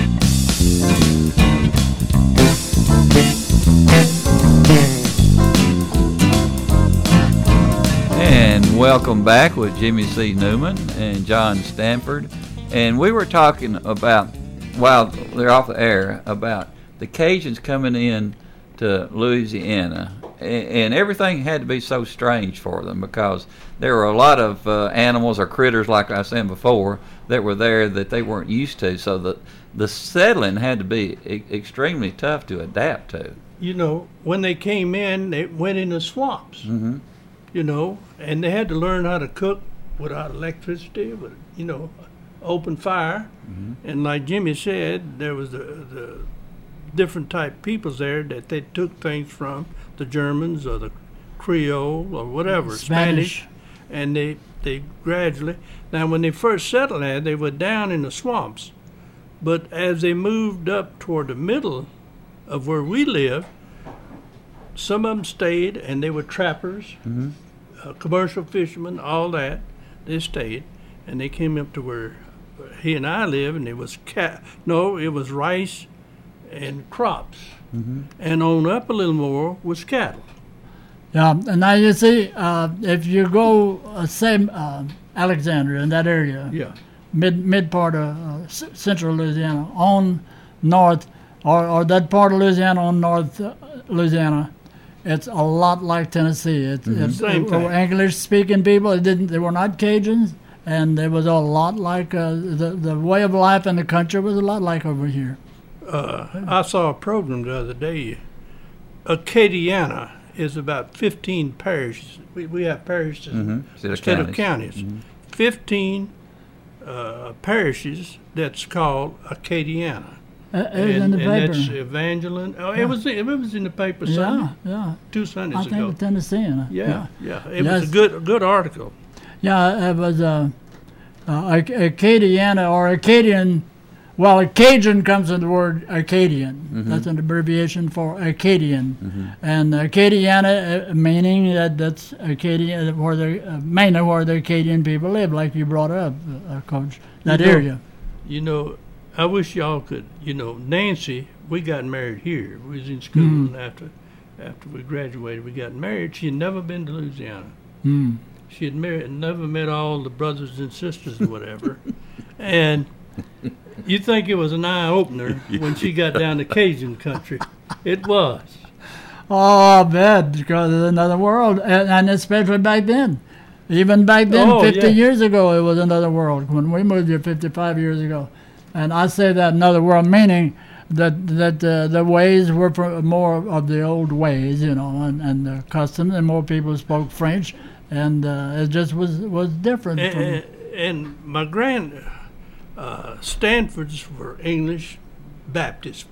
And welcome back with Jimmy C. Newman and John Stanford. And we were talking about, while they're off the air, about the Cajuns coming in to Louisiana. And everything had to be so strange for them because there were a lot of uh, animals or critters, like I was saying before, that were there that they weren't used to. So the the settling had to be e- extremely tough to adapt to. You know, when they came in, they went in the swamps, Mm-hmm. you know, and they had to learn how to cook without electricity, with, you know, open fire. Mm-hmm. And like Jimmy said, there was the, the different type peoples there that they took things from, the Germans or the Creole or whatever, Spanish. Spanish, and they they gradually. Now, when they first settled there, they were down in the swamps, but as they moved up toward the middle of where we live, some of them stayed, and they were trappers, Mm-hmm. uh, commercial fishermen, all that. They stayed, and they came up to where he and I live, and it was cat. No, it was rice and crops. Mm-hmm. And on up a little more was cattle. Yeah, and now you see, uh, if you go, uh, say, uh, Alexandria in that area, yeah, mid mid part of uh, c- central Louisiana, on north, or, or that part of Louisiana on north uh, Louisiana, it's a lot like Tennessee. It's, Mm-hmm. it's Same uh, thing. English-speaking people. It didn't. They were not Cajuns, and it was a lot like uh, the the way of life in the country was a lot like over here. Uh, I saw a program the other day. Acadiana is about fifteen parishes. We, we have parishes Mhm. Instead instead of of counties. counties. Mhm. fifteen uh, parishes that's called Acadiana. Uh, it was in the and paper. that's Evangeline. Oh, Yeah. it was it was in the paper Yeah, Sunday. yeah. Two Sundays I ago. think Tennessean. Yeah, yeah. It Yes. was a good a good article. Yeah, it was uh, uh, Ac- Acadiana or Acadian. Well, Cajun comes from the word Acadian. Mhm. That's an abbreviation for Acadian. Mhm. And Acadiana, uh, meaning that that's Acadia, where the uh, mainly where the Acadian people live, like you brought up, uh, Coach, that You know- area. You know, I wish y'all could. You know, Nancy, we got married here. We was in school, Mhm. and after after we graduated, we got married. She had never been to Louisiana. Mm. She had married, never met all the brothers and sisters or whatever. And you'd think it was an eye opener when she got down to Cajun country. It was. Oh, I bet, because it's another world, and, and especially back then. Even back then, Oh, fifty yeah. years ago, it was another world. When we moved here fifty-five years ago. And I say that another world, meaning that that uh, the ways were pro- more of the old ways, you know, and, and the customs, and more people spoke French, and uh, it just was, was different. And, from, and, and my grand uh, Stanfords were English Baptists.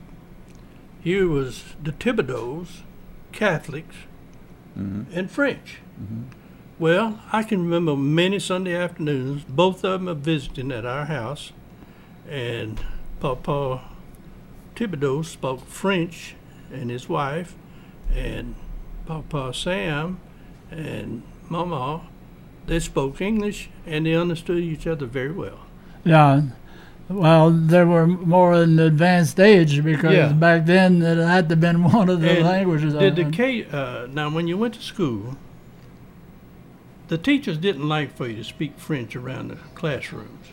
Here was the Thibodeaux, Catholics, Mhm. and French. Mhm. Well, I can remember many Sunday afternoons, both of them are visiting at our house, and Papa Thibodeaux spoke French and his wife, and Papa Sam and Mama, they spoke English, and they understood each other very well. yeah. Well, they were more in the advanced age because Yeah. back then it had to have been one of the And languages. Did the uh, K, uh, now, when you went to school, the teachers didn't like for you to speak French around the classrooms.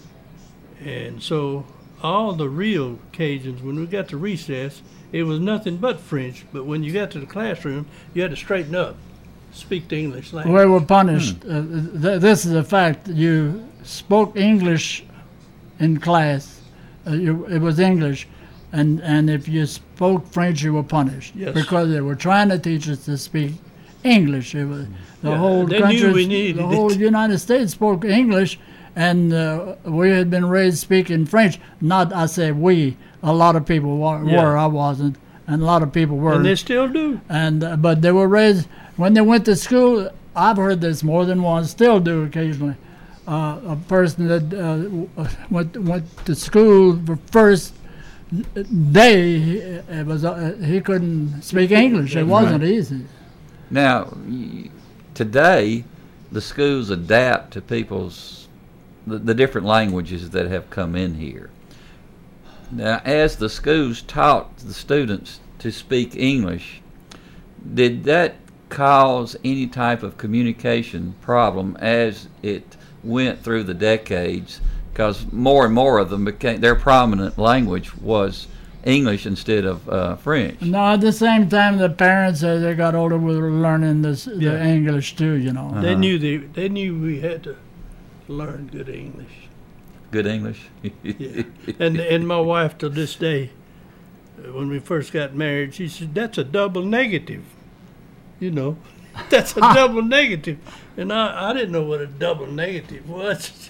And so all the real Cajuns, when we got to recess, it was nothing but French. But when you got to the classroom, you had to straighten up, speak the English language. We were punished. Uh, th- this is a fact. You spoke English in class. Uh, you, it was English. And, and if you spoke French, you were punished. Yes. Because they were trying to teach us to speak English. It was, the Yeah, whole they knew country, we needed the whole it. United States spoke English. And uh, we had been raised speaking French. Not, I say we. A lot of people were. Yeah. were I wasn't. And a lot of people were. And they still do. And uh, but they were raised when they went to school. I've heard this more than once. Still do occasionally. Uh, a person that uh, w- went went to school the first day, he, it was uh, he couldn't speak English. It wasn't Right. easy. Now, y- today, the schools adapt to people's the, the different languages that have come in here. Now, as the schools taught the students to speak English, did that cause any type of communication problem as it went through the decades? Because more and more of them became, their prominent language was English instead of uh, French. No, at the same time, the parents as they got older were learning this Yeah. the English too. You know. They knew they, they knew we had to learn good English. Good English? Yeah. And and my wife to this day, uh, when we first got married, she said, "That's a double negative." You know, that's a double negative. And I, I didn't know what a double negative was.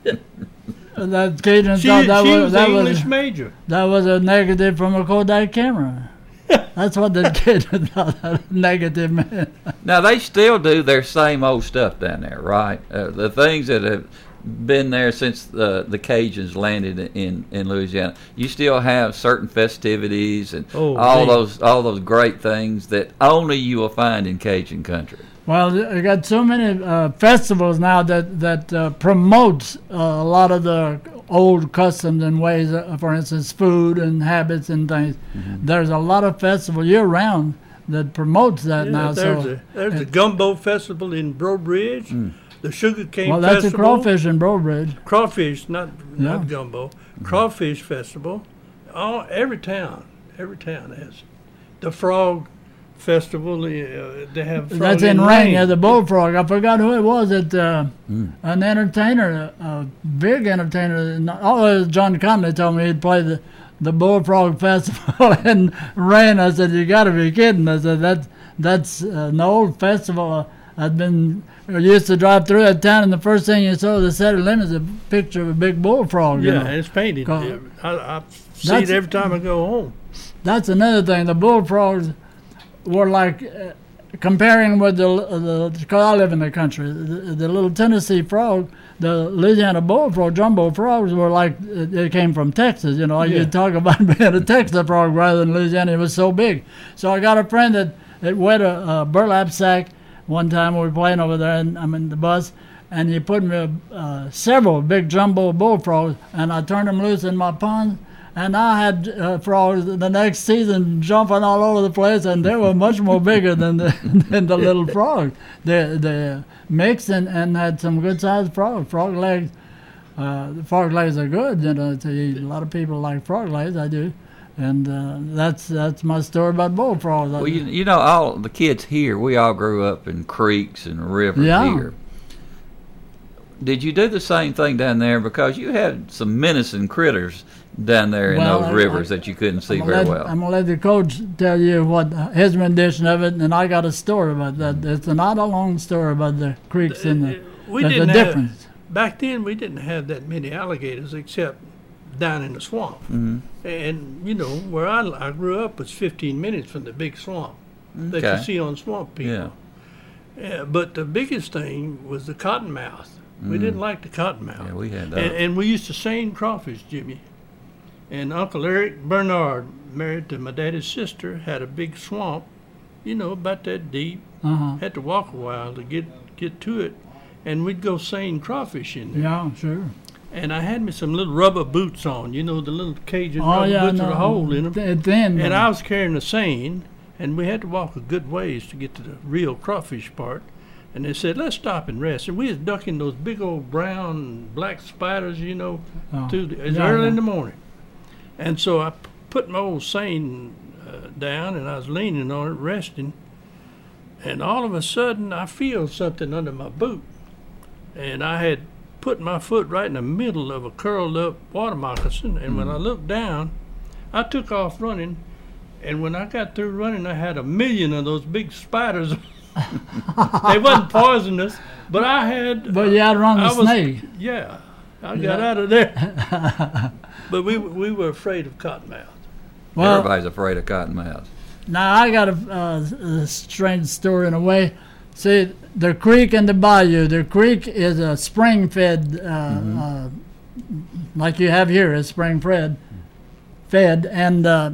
That Cajun She, thought that she was, was that an was English major. that was a negative from a Kodak camera. That's what the Cajun thought. A negative man. Now, they still do their same old stuff down there, right? Uh, the things that have been there since the, the Cajuns landed in, in Louisiana. You still have certain festivities and Oh, all man. those all those great things that only you will find in Cajun country. Well, they got so many uh, festivals now that that uh, promotes uh, a lot of the old customs and ways, uh, for instance, food and habits and things. Mm-hmm. There's a lot of festival year-round that promotes that yeah, now. There's, so a, there's a gumbo festival in Breaux Bridge, mm. the sugar cane well, that's festival. a crawfish in Breaux Bridge. Crawfish, not, yeah. not gumbo. Mm-hmm. Crawfish festival. All, every town, every town has the frog festival. Uh, they have frog that's in in Rain, Rain. yeah, the bullfrog. I forgot who it was. It uh, mm. an entertainer, a big entertainer. Oh, it was John Conley told me he'd play the the bullfrog festival in Rain. I said, you got to be kidding. I said that that's uh, an old festival. Uh, I'd been I used to drive through that town, and the first thing you saw the center limit is a picture of a big bullfrog. Yeah, you know? and it's painted. I, I see it every time I go home. That's another thing. The bullfrogs were like uh, comparing with the the. Because I live in the country, the, the little Tennessee frog, the Louisiana bullfrog, jumbo frogs were like uh, they came from Texas. You know, yeah. You talk about being a Texas frog rather than Louisiana. It was so big. So I got a friend that that wet a, a burlap sack. One time we were playing over there, and I'm in the bus, and he put me uh, several big jumbo bullfrogs, and I turned them loose in my pond, and I had uh, frogs the next season jumping all over the place, and they were much more bigger than the than the little frog. They they mixed and, and had some good sized frogs. Frog legs, uh, the frog legs are good. You know, to eat. A lot of people like frog legs. I do. And uh, that's that's my story about bullfrogs. Well, you, you know, all the kids here, we all grew up in creeks and rivers yeah. here. Did you do the same thing down there? Because you had some menacing critters down there in well, those I, rivers I, that you couldn't see very let, well. I'm going to let the coach tell you what his rendition of it, and I got a story about that. It's not a long story about the creeks and the, we the, didn't the have, difference. Back then, we didn't have that many alligators except down in the swamp. Mm-hmm. And, you know, where I, I grew up was fifteen minutes from the big swamp okay. that you see on Swamp People. Yeah. Yeah, but the biggest thing was the cottonmouth. Mm. We didn't like the cottonmouth. Yeah, we had that. And, and we used to seine crawfish, Jimmy. And Uncle Eric Bernard, married to my daddy's sister, had a big swamp, you know, about that deep. Uh-huh. Had to walk a while to get, get to it. And we'd go seine crawfish in there. Yeah, sure. And I had me some little rubber boots on, you know, the little Cajun oh, rubber yeah, boots no, with a hole in them. Th- thin, and I was carrying a seine, and we had to walk a good ways to get to the real crawfish part. And they said, let's stop and rest. And we was ducking those big old brown and black spiders, you know, oh. through the, it's yeah, early yeah. in the morning. And so I p- put my old seine uh, down, and I was leaning on it, resting. And all of a sudden, I feel something under my boot. And I had put my foot right in the middle of a curled up water moccasin, and mm. when I looked down, I took off running, and when I got through running, I had a million of those big spiders. They wasn't poisonous, but I had. But you outrun the I was, snake. Yeah, I got yeah. out of there. But we we were afraid of cottonmouth. Well, everybody's afraid of cottonmouth. Now I got a, uh, a strange story in a way. See, the creek and the bayou. The creek is a spring-fed, uh, mm-hmm. uh, like you have here, is spring-fed, fed, and uh,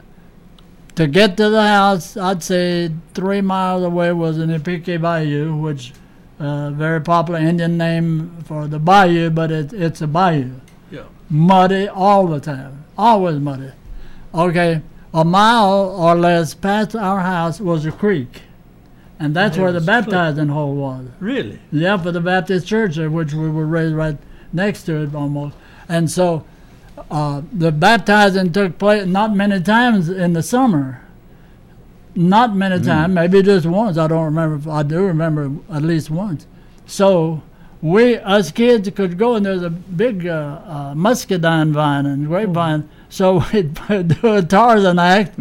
to get to the house, I'd say three miles away was an Ipique Bayou, which uh, very popular Indian name for the bayou, but it, it's a bayou. Yeah. Muddy all the time, always muddy. Okay, a mile or less past our house was a creek. And that's That where the was baptizing hole was. Really? Yeah, for the Baptist church, which we were raised right next to it almost. And so uh, the baptizing took place not many times in the summer. Not many mm. times, maybe just once. I don't remember. I do remember at least once. So we, us kids, could go, and there's a big uh, uh, muscadine vine and grapevine. Oh. So we'd do a Tarzan act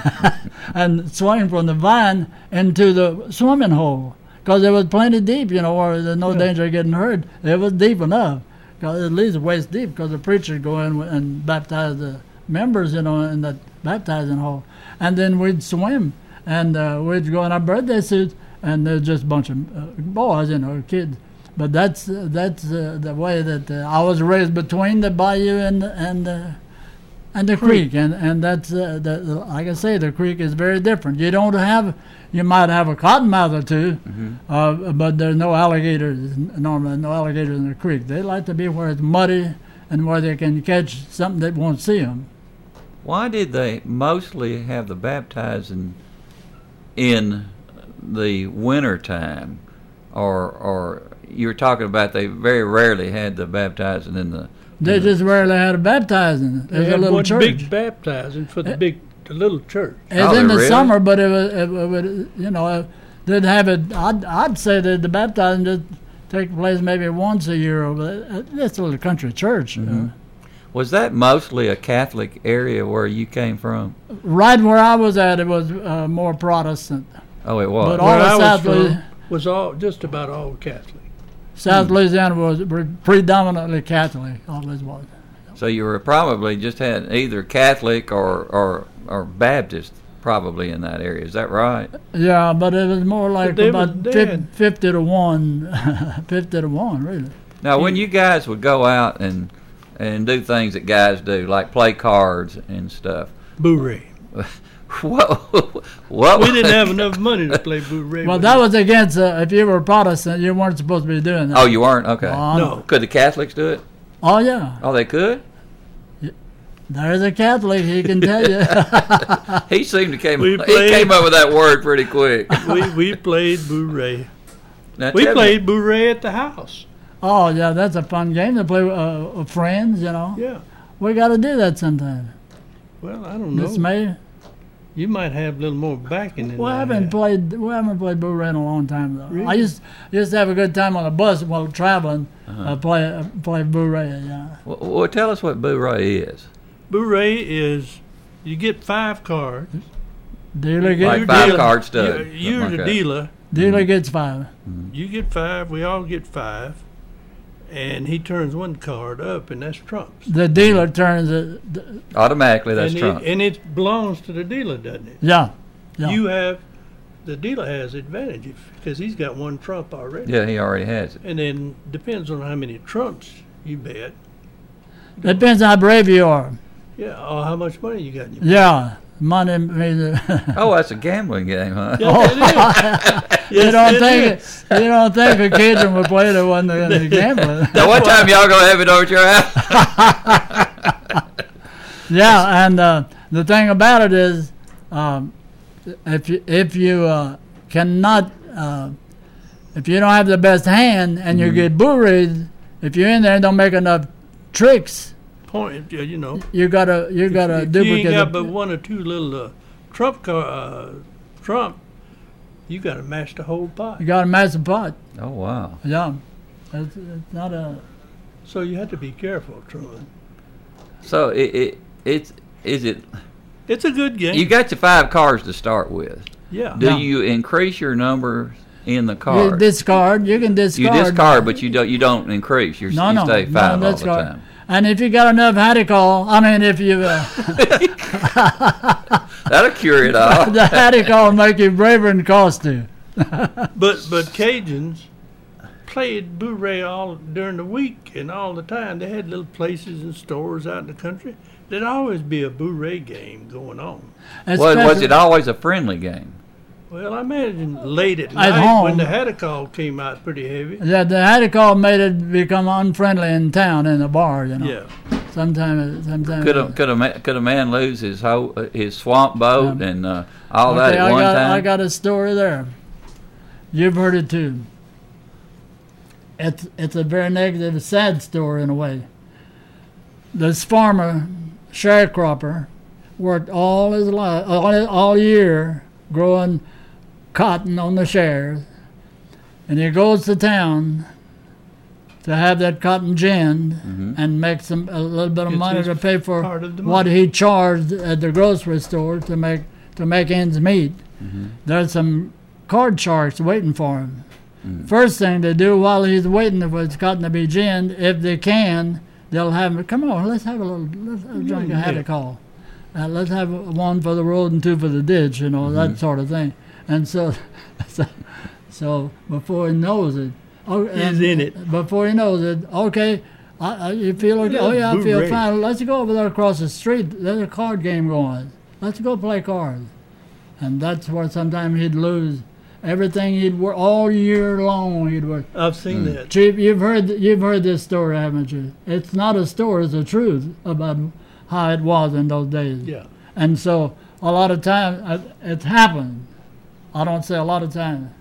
and swing from the vine into the swimming hole, because it was plenty deep, you know, where there's no yeah. danger of getting hurt. It was deep enough, cause at least waist deep, because the preacher would go in and baptize the members, you know, in that baptizing hole. And then we'd swim, and uh, we'd go in our birthday suits, and there's just a bunch of uh, boys, you know, kids. But that's uh, that's uh, the way that uh, I was raised, between the bayou and and uh, and the creek, and and that's uh, the, the, like I say, the creek is very different. You don't have, you might have a cottonmouth or two, mm-hmm. uh, but there's no alligators normally, no alligators in the creek. They like to be where it's muddy and where they can catch something that won't see them. Why did they mostly have the baptizing in the winter time, or or you were talking about they very rarely had the baptizing in the? They in just rarely had a baptizing. They There's a had little one church. big baptizing for the big, the little church. It's Oh, in the really? summer, but it was, it, would, you know, it didn't have it. I'd, I'd say that the baptizing just take place maybe once a year. But it's a little country church. You know. Was that mostly a Catholic area where you came from? Right where I was at, it was uh, more Protestant. Oh, it was. But all Where of I was South, from Louis- was all just about all Catholic. South Louisiana was pre- predominantly Catholic. Always was. So you were probably just had either Catholic or or or Baptist probably in that area. Is that right? Yeah, but it was more like they about was- they fif- had- fifty to one, fifty to one, really. Now, when you guys would go out and and do things that guys do, like play cards and stuff, Boo-ray. what what We didn't have enough money to play Boo-ray. Well, with that it. was against. Uh, if you were Protestant, you weren't supposed to be doing that. Oh, you weren't? Okay. Oh, No. Could the Catholics do it? Oh yeah, Oh, they could? there's a Catholic. He can tell you. He seemed to came We he played- came up with that word pretty quick. we, we played Boo-ray. Now, We tell me- played Boo-ray at the house. Oh yeah, that's a fun game to play uh, with friends. You know, Yeah. we got to do that sometime. Well, I don't know. Miss May. You might have a little more backing than We I haven't have. played. We haven't played Boo-ray in a long time though. I Really? used used to have a good time on a bus while traveling. Uh-huh. Uh, play uh, play Boo-ray. Yeah. Well, well, tell us what Boo-ray is. Boo-ray is you get five cards. Dealer Like gets five dealer- card stud. You're, something you're like the that. dealer. dealer gets five. You get five. We all get five. And he turns one card up, and that's trumps. The dealer turns it. th- Automatically, that's and Trump. It, and it belongs to the dealer, doesn't it? Yeah. Yeah. You have the dealer has advantage because he's got one trump already. Yeah, he already has it. And then depends on how many trumps you bet. Depends how brave you are. Yeah, or how much money you got in your Yeah. Money means. Oh, that's a gambling game, huh? you Yes, don't it think is. you don't think a Cajun would play the one that the gambling. Now, what time y'all gonna have it over at your house? Yeah, and uh, the thing about it is, um, if you if you uh, cannot, uh, if you don't have the best hand and you get buried, if you're in there and don't make enough tricks, Point, you know. you gotta you gotta if you ain't duplicate. got it. but one or two little uh, trump car, uh, trump, you got to match the whole pot. You gotta match the pot. Oh wow. Yeah, it's, it's not a. So you have to be careful, Truman. So it, it it's is it? It's a good game. You got your five cards to start with. Yeah. Do Yeah. you increase your numbers in the You card? discard. You can discard. You discard, but you don't. You don't increase. You're, No, you no, stay no, five all the discard. time. And if you got enough hattie call, I mean, if you uh, That'll cure it all. the hattie call make you braver than cost to. But but Cajuns played Boo-ray all during the week and all the time. They had little places and stores out in the country. There'd always be a Boo-ray game going on. Was, was Especially- it always a friendly game? Well, I imagine late at, night home. when the Hadacall came out pretty heavy. Yeah, the hattie call made it become unfriendly in town in the bar. You know. Yeah. Sometimes, sometimes. Could a could a ma- could a man lose his whole, uh, his swamp boat and uh, all that Okay, at I one got, time? I got a story there. You've heard it too. It's it's a very negative, sad story in a way. This farmer, sharecropper, worked all his life, all, all year, growing cotton on the shares, and he goes to town to have that cotton ginned Mm-hmm. and make some a little bit of It's money his to pay for part of the what money. he charged at the grocery store to make to make ends meet. Mm-hmm. There's some card sharks waiting for him. First thing they do while he's waiting for his cotton to be ginned, if they can, they'll have him. Come on, let's have a little. Let's have a drink. I had a call. Uh, let's have one for the road and two for the ditch. You know that sort of thing. And so, so, so before he knows it, oh, He's and in it. Before he knows it, okay, I, I, you feel okay? Yeah, Oh yeah, I feel Boo-ray. fine. Let's go over there across the street. There's a card game going. Let's go play cards. And that's where sometimes he'd lose everything he'd work all year long. He'd work. I've seen Mm. that. Chief, you've heard you've heard this story, haven't you? It's not a story; it's the truth about how it was in those days. Yeah. And so a lot of times uh, it's happened. I don't say a lot of times.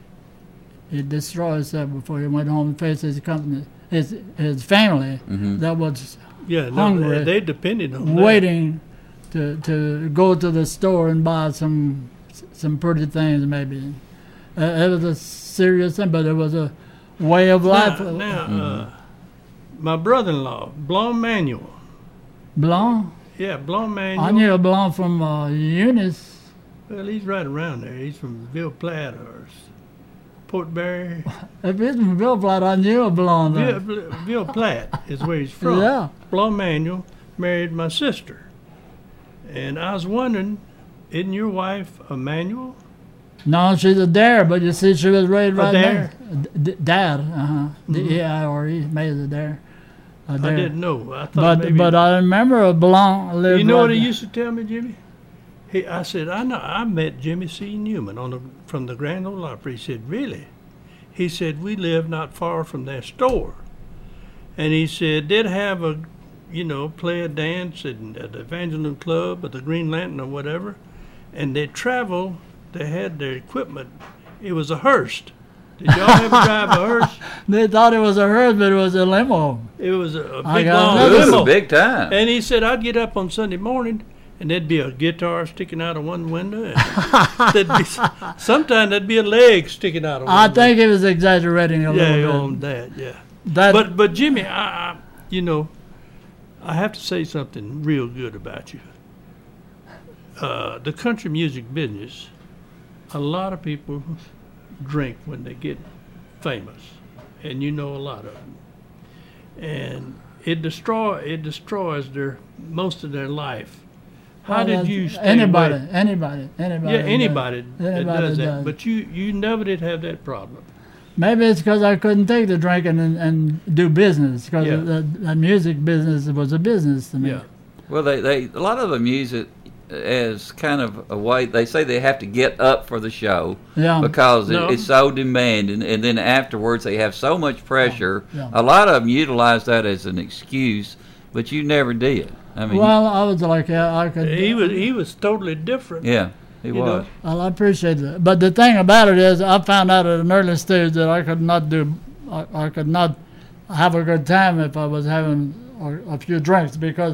He destroyed himself before he went home and faced his company, his his family Mhm. that was Yeah, no, hungry, they, they depended on that. waiting to to go to the store and buy some some pretty things maybe. Uh, it was a serious thing, but it was a way of life. Now, now uh, my brother-in-law, Blom Manuel. Blanc? Yeah, Blom Manuel. I knew a Blanc from uh, Eunice. Well, he's right around there. He's from Ville Platte or Port Barry. If it's from Ville Platte, I knew a Blanc. Ville, then. Ville Platte is where he's from. Yeah. Blom Manuel married my sister. And I was wondering, isn't your wife a Manuel? No, she's a Dare, but you see, she was raised A right Dare? there. D- Dad, uh-huh. Mhm. D E I R E, made a Dare. A I Dare. didn't know. I thought But maybe. but I remember a Blanc lived You know right what he there. used to tell me, Jimmy? He, I said, I know. I met Jimmy C. Newman on the from the Grand Ole Opry. He said, really? He said, we live not far from their store. And he said, they'd have a, you know, play a dance at, at the Evangeline Club or the Green Lantern or whatever. And they'd travel. They had their equipment. It was a hearse. Did y'all ever drive a hearse? They thought it was a hearse, but it was a limo. It was a, a I big got long another- It was limo. a big time. And he said, I'd get up on Sunday morning, and there'd be a guitar sticking out of one window. And there'd be, sometimes there'd be a leg sticking out of one I window. think he was exaggerating a Yeah, little on bit. that, yeah. That, But, but Jimmy, I, I, you know, I have to say something real good about you. Uh, the country music business, a lot of people drink when they get famous, and you know a lot of them. And it destroy it destroys their most of their life. How well, did that's- you stay Anybody, away? anybody, anybody. Yeah, does. anybody, that Anybody does that. does. But you you never did have that problem. Maybe it's because I couldn't take the drinking and, and do business, because Yeah. the, the music business was a business to me. Yeah. Well, they, they a lot of them use it as kind of a way. They say they have to get up for the show Yeah. because No. it, it's so demanding, and then afterwards they have so much pressure. Yeah. A lot of them utilize that as an excuse, but you never did. I mean, Well, I was like, yeah, I could. He was he was totally different. yeah, he you was. know. Well, I appreciate that. But the thing about it is, I found out at an early stage that I could not do, I, I could not have a good time if I was having a, a few drinks, because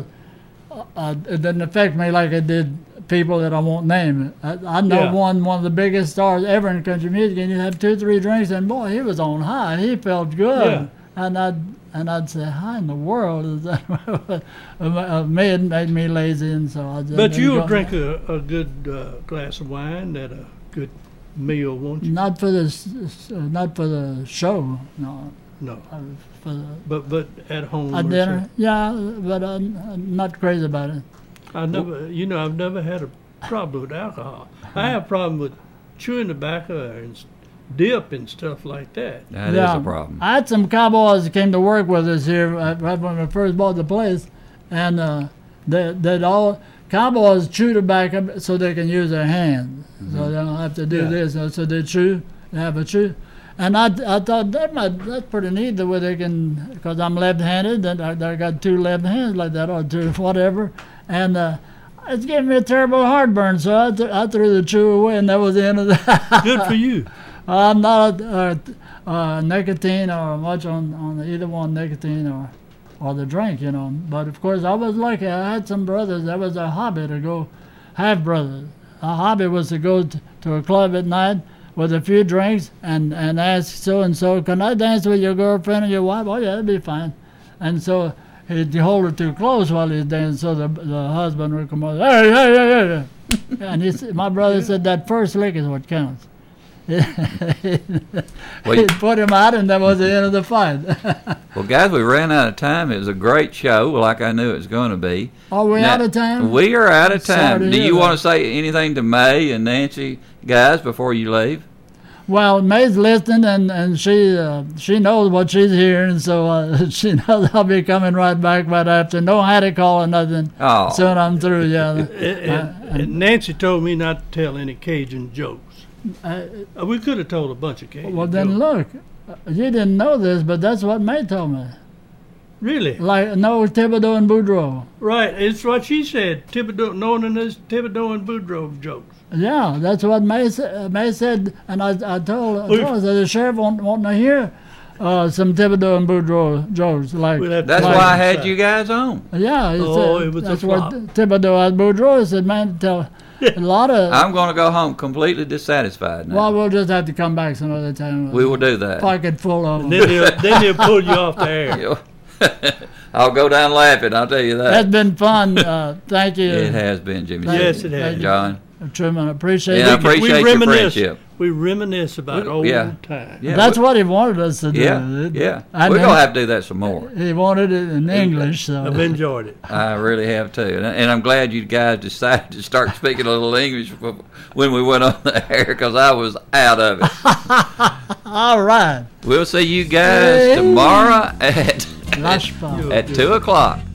uh, it didn't affect me like it did people that I won't name. I, I know Yeah. one one of the biggest stars ever in country music, and you have two, three drinks, and boy, he was on high. He felt good. Yeah. And I'd, and I'd say, how in the world is that? uh, me, it made me lazy, and so I just But didn't you'll go- drink a, a good uh, glass of wine at a good meal, won't you? Not for the, s- s- uh, not for the show, no. No. Uh, for the But but at home. a or dinner, something. yeah, but I'm, I'm not crazy about it. I never, you know, I've never had a problem with alcohol. I have a problem with chewing tobacco and s- dip and stuff like that. That is yeah. a problem. I had some cowboys that came to work with us here uh, right when we first bought the place, and uh, they they'd all cowboys chew tobacco so they can use their hands, so they don't have to do Yeah. this. So so they chew, they have a chew. And I, I thought that might, that's pretty neat the way they can, because I'm left-handed, and I, I got two left hands like that, or two, whatever. And uh, it's giving me a terrible heartburn, so I, th- I threw the chew away, and that was the end of that. Good for you. I'm not uh, uh, nicotine or much on, on either one, nicotine or or the drink, you know. But of course, I was lucky. I had some brothers. That was a hobby to go, half brothers. A hobby was to go t- to a club at night with a few drinks and, and ask so and so, can I dance with your girlfriend or your wife? Oh yeah, that'd be fine. And so he'd hold her too close while he's dancing, so the the husband would come over, hey, hey, hey, hey. And he, s- my brother said that first lick is what counts. Well, He put him out, and that was the end of the fight. Well, guys, we ran out of time. It was a great show, like I knew it was going to be. Are we Now, out of time? We are out of Sorry time. to Do hear you that. want to say anything to May and Nancy, guys, before you leave? Well, May's listening, and and she uh, she knows what she's hearing, so uh, she knows I'll be coming right back right after. No hattie call or nothing. Oh. Soon I'm through. Yeah. And, and, and Nancy told me not to tell any Cajun jokes. Uh, Uh, we could have told a bunch of Cajun well, then jokes. look, uh, you didn't know this, but that's what May told me. Really? Like, no Thibodeau and Boudreaux. Right. It's what she said. Thibodeau, known as Thibodeau and Boudreaux jokes. Yeah, that's what May, sa- uh, May said, and I, I told, I We've- told her that the sheriff want, wanting to hear uh, some Thibodeau and Boudreaux jokes. Like, We'll have to That's like- why I had you guys on. Yeah, he Oh, said, it was a that's what flop. Thibodeau and Boudreaux said, man, tell a lot of. I'm going to go home completely dissatisfied now. Well, we'll just have to come back some other time. We will do that. Pocket full of them. Then he'll, then he'll pull you off the air. I'll go down laughing, I'll tell you that. That's been fun. Uh, thank you. It has been, Jimmy. Thank Yes, you. it has. Thank you. John. Truman, appreciate Yeah, I it. appreciate we your reminisce. friendship. We reminisce about We- old yeah. times. Yeah, That's we- what he wanted us to do. Yeah, yeah. I We're know- going to have to do that some more. He wanted it in English, so. I've enjoyed it. I really have too. And, and I'm glad you guys decided to start speaking a little English when we went on the air because I was out of it. All right. We'll see you guys Hey. tomorrow at, Lush fun. at two o'clock.